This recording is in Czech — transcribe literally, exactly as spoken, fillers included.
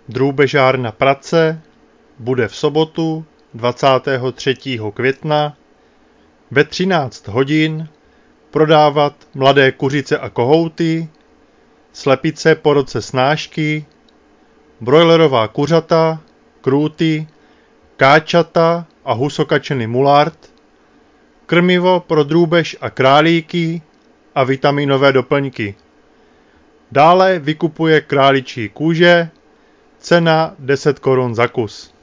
Drůbežárna Pratce bude v sobotu dvacátého třetího května ve třináct hodin prodávat mladé kuřice a kohouty, slepice po roce snášky, brojlerová kuřata, krůty, káčata a husokačený mulart, krmivo pro drůbež a králíky a vitaminové doplňky. Dále vykupuje králičí kůže, cena deset korun za kus.